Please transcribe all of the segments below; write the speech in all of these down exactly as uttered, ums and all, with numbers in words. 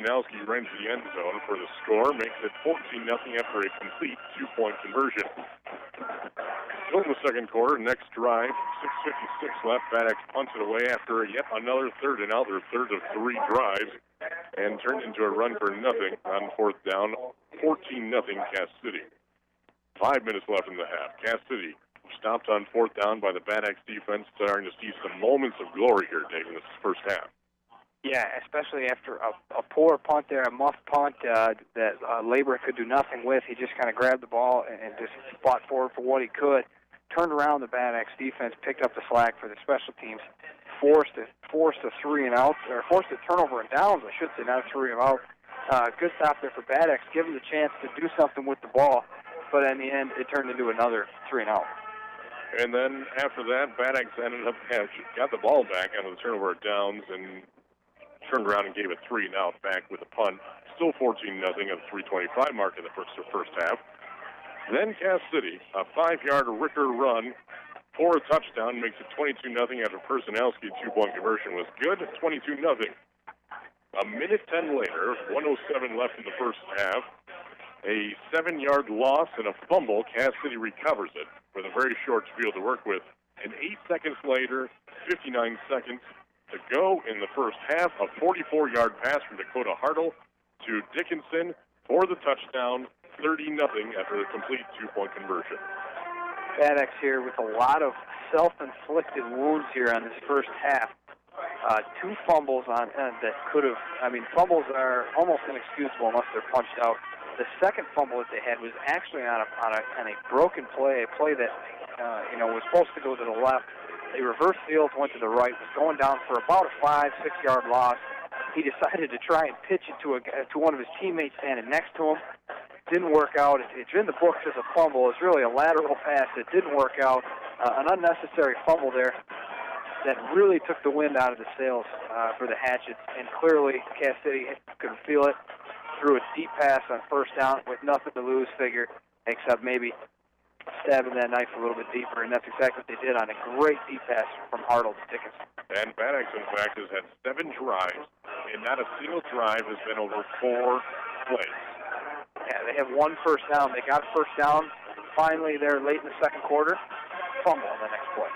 Personalski right into the end zone for the score, makes it fourteen nothing after a complete two-point conversion. Still in the second quarter, next drive, six fifty-six left. Bad Axe punts it away after yet another third and out, their third of three drives, and turned into a run for nothing on fourth down, fourteen nothing Cass City. Five minutes left in the half. Cass City stopped on fourth down by the Bad Axe defense, starting to see some moments of glory here, Dave, in this first half. Yeah, especially after a, a poor punt there, a muff punt uh, that uh, Labor could do nothing with. He just kind of grabbed the ball and, and just fought forward for what he could. Turned around the Bad Axe defense, picked up the slack for the special teams, forced it, forced a three and out, or forced a turnover and downs, I should say, not a three and out. Uh, good stop there for Bad Axe, give him the chance to do something with the ball, but in the end, it turned into another three and out. And then after that, Bad Axe ended up have, got the ball back out of the turnover downs and turned around and gave a three and out back with a punt. Still fourteen nothing at the three twenty-five mark in the first first half. Then Cass City, a five-yard Ricker run for a touchdown, makes it twenty-two nothing after Personalski two-point conversion was good. twenty-two nothing. A minute ten later, one oh seven left in the first half. A seven-yard loss and a fumble. Cass City recovers it with a very short field to work with. And eight seconds later, fifty-nine seconds to go in the first half, a forty-four-yard pass from Dakota Hartle to Dickinson for the touchdown, thirty nothing after the complete two-point conversion. Bad Axe here with a lot of self-inflicted wounds here on this first half. Uh, two fumbles on uh, that could have, I mean, fumbles are almost inexcusable unless they're punched out. The second fumble that they had was actually on a, on a, on a broken play, a play that, uh, you know, was supposed to go to the left. They reversed field, went to the right, was going down for about a five, six-yard loss. He decided to try and pitch it to a to one of his teammates standing next to him. Didn't work out. It's in the books as a fumble. It's really a lateral pass. It didn't work out. Uh, an unnecessary fumble there that really took the wind out of the sails uh, for the Hatchets. And clearly, Cass City could feel it. Threw a deep pass on first down with nothing to lose, figure, except maybe stabbing that knife a little bit deeper, and that's exactly what they did on a great deep pass from Hartle to Dickinson. And Bad Axe, in fact, has had seven drives, and not a single drive has been over four plays. Yeah, they have one first down. They got first down finally there late in the second quarter. Fumble on the next play.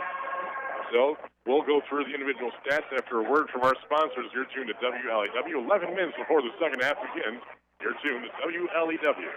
So we'll go through the individual stats after a word from our sponsors. You're tuned to W L E W. eleven minutes before the second half begins. You're tuned to W L E W.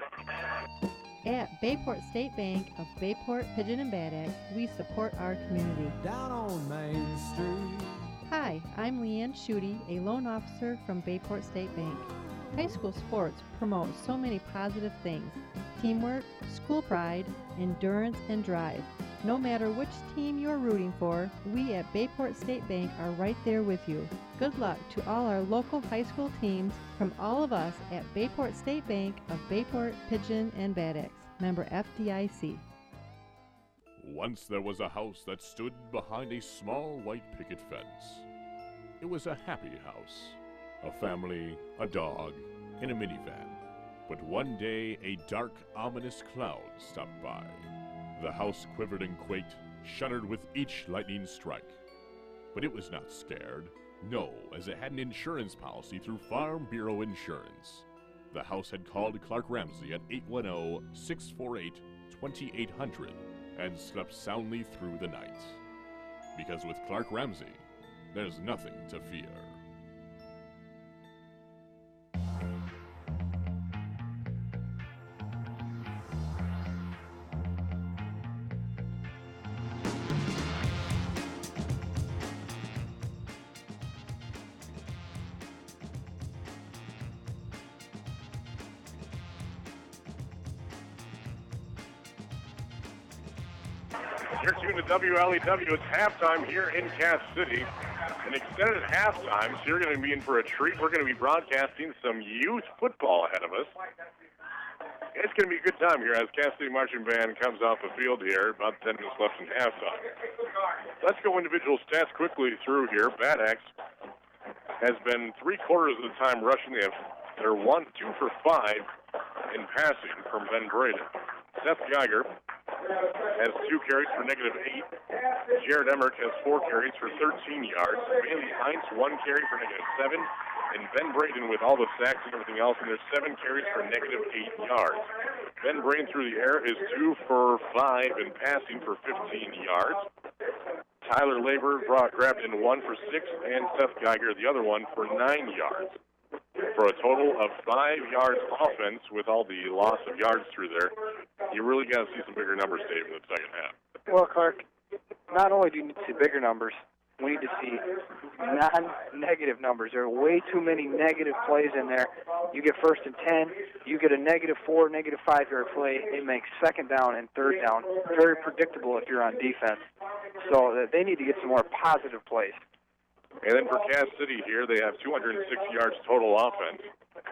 At Bayport State Bank of Bayport, Pigeon, and Bad Axe, we support our community. Down on Main Street. Hi, I'm Leanne Schutte, a loan officer from Bayport State Bank. High school sports promote so many positive things: teamwork, school pride, endurance, and drive. No matter which team you're rooting for, we at Bayport State Bank are right there with you. Good luck to all our local high school teams from all of us at Bayport State Bank of Bayport, Pigeon, and Bad Axe. Member F D I C. Once there was a house that stood behind a small white picket fence. It was a happy house. A family, a dog, and a minivan. But one day, a dark, ominous cloud stopped by. The house quivered and quaked, shuddered with each lightning strike. But it was not scared. No, as it had an insurance policy through Farm Bureau Insurance. The house had called Clark Ramsey at eight one zero, six four eight, two eight zero zero and slept soundly through the night. Because with Clark Ramsey, there's nothing to fear. You're tuned to W L E W. It's halftime here in Cass City. An extended halftime, so you're going to be in for a treat. We're going to be broadcasting some youth football ahead of us. It's going to be a good time here as Cass City Marching Band comes off the field here. About ten minutes left in halftime. Let's go individual stats quickly through here. Bad Axe has been three quarters of the time rushing. They have, they're one, two for five in passing from Ben Braden. Seth Geiger has two carries for negative eight. Jared Emmerich has four carries for thirteen yards. Bailey Heinz, one carry for negative seven. and Ben Braden with all the sacks and everything else, and there's seven carries for negative eight yards. Ben Braden through the air is two for five and passing for fifteen yards. Tyler Labor brought, grabbed in one for six, and Seth Geiger the other one for nine yards. For a total of five yards offense with all the loss of yards through there. You really got to see some bigger numbers, Dave, in the second half. Well, Clark, not only do you need to see bigger numbers, we need to see non-negative numbers. There are way too many negative plays in there. You get first and ten, you get a negative four, negative five-yard play. It makes second down and third down very predictable if you're on defense. So uh, they need to get some more positive plays. And then for Cass City here, they have two hundred six yards total offense.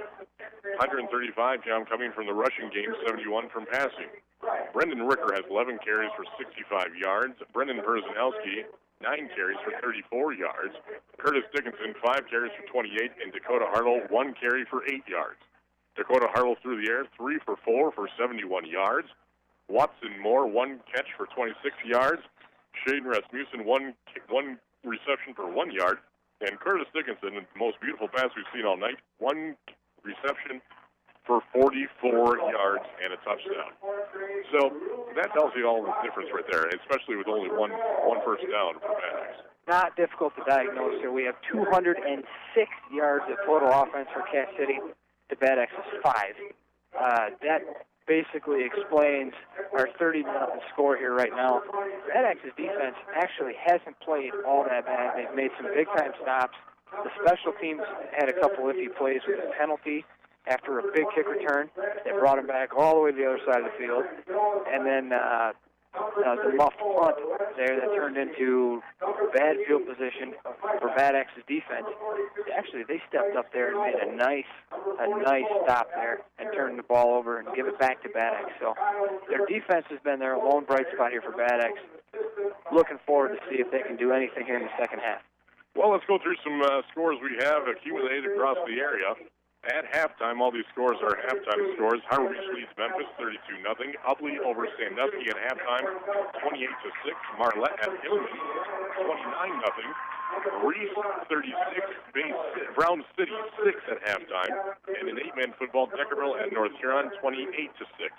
one hundred thirty-five, John, coming from the rushing game, seventy-one from passing. Brendan Ricker has eleven carries for sixty-five yards. Brendan Perzanowski, nine carries for thirty-four yards. Curtis Dickinson, five carries for twenty-eight. And Dakota Hartle, one carry for eight yards. Dakota Hartle through the air, three for four for seventy-one yards. Watson Moore, one catch for twenty-six yards. Shaden Rasmussen, one one reception for one yard. And Curtis Dickinson, the most beautiful pass we've seen all night, one reception for forty-four yards and a touchdown. So that tells you all the difference right there, especially with only one one first down for Bad Axe. Not difficult to diagnose here. We have two hundred six yards of total offense for Cass City. The Bad Axe is five. Uh, that basically explains our thirty-nothing score here right now. Bad Axe's defense actually hasn't played all that bad. They've made some big-time stops. The special teams had a couple iffy plays with a penalty after a big kick return. They brought him back all the way to the other side of the field. And then uh, uh, the muffed punt there that turned into bad field position for Bad Axe's defense. Actually, they stepped up there and made a nice, a nice stop there and turned the ball over and give it back to Bad Axe. So their defense has been their lone bright spot here for Bad Axe. Looking forward to see if they can do anything here in the second half. Well, let's go through some uh, scores we have accumulated across the area. At halftime, all these scores are halftime scores. Harvard Beach leads Memphis thirty-two nothing. Ubley over Sandusky at halftime, twenty-eight to six. Marlette at Hillman, twenty-nine nothing. Reese thirty-six, Bay, Brown City six at halftime. And in eight-man football, Deckerville at North Huron, twenty-eight to six.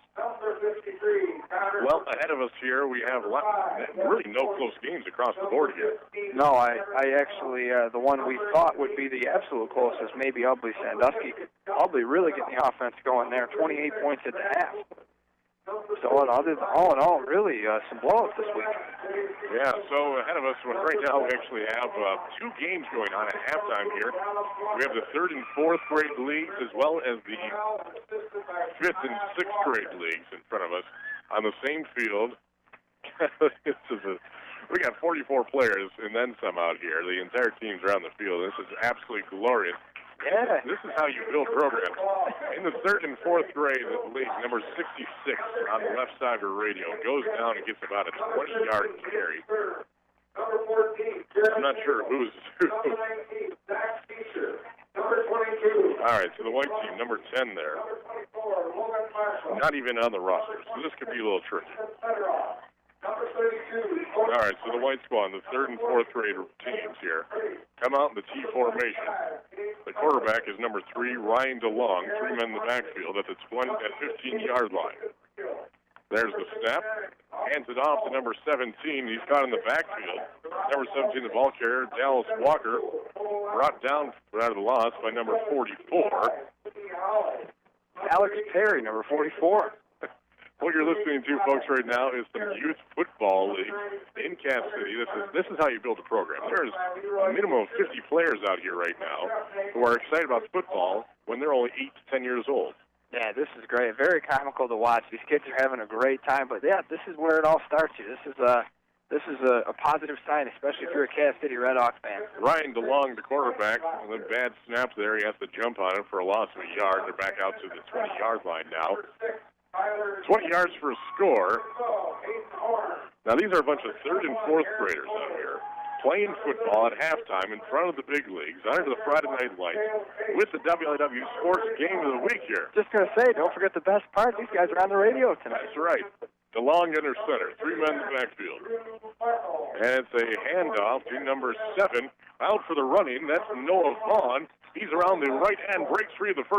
Well, ahead of us here, we have really no close games across the board here. No, I, I actually, uh, the one we thought would be the absolute closest, maybe Ubley Sandusky. Ubley really getting the offense going there, twenty-eight points at the half. So other than, all in all, really uh, some blowouts this week. Yeah, so ahead of us right now we actually have uh, two games going on at halftime here. We have the third and fourth grade leagues as well as the fifth and sixth grade leagues in front of us on the same field. This is a, we got forty-four players and then some out here. The entire team's around the field. This is absolutely glorious. Yeah. This is how you build programs. In the third and fourth grade league, number sixty-six on the left side of your radio goes down and gets about a twenty-yard carry. I'm not sure who's who. All right, so the white team, number ten there, not even on the roster, so this could be a little tricky. All right, so the white squad, the third and fourth grade teams here, come out in the T formation. The quarterback is number three, Ryan DeLong, three men in the backfield at the twenty, at fifteen-yard line. There's the snap. Hands it off to number seventeen. He's got in the backfield. Number seventeen, the ball carrier, Dallas Walker, brought down out of the loss by number forty-four. Alex Perry, number forty-four. What you're listening to, folks, right now is some youth football league in Cass City. This is this is how you build a program. There's a minimum of fifty players out here right now who are excited about football when they're only eight to ten years old. Yeah, this is great. Very comical to watch. These kids are having a great time. But yeah, this is where it all starts here. This is a this is a, a positive sign, especially if you're a Cass City Redhawks fan. Ryan DeLong, the quarterback, and the bad snap there. He has to jump on it for a loss of a yard. They're back out to the twenty-yard line now. twenty yards for a score. Now, these are a bunch of third and fourth graders out here playing football at halftime in front of the big leagues under the Friday night lights with the W L W Sports Game of the Week here. Just going to say, don't forget the best part. These guys are on the radio tonight. That's right. DeLong under center. Three men in the backfield. And it's a handoff to number seven. Out for the running. That's Noah Vaughn. He's around the right hand, breaks free of the first.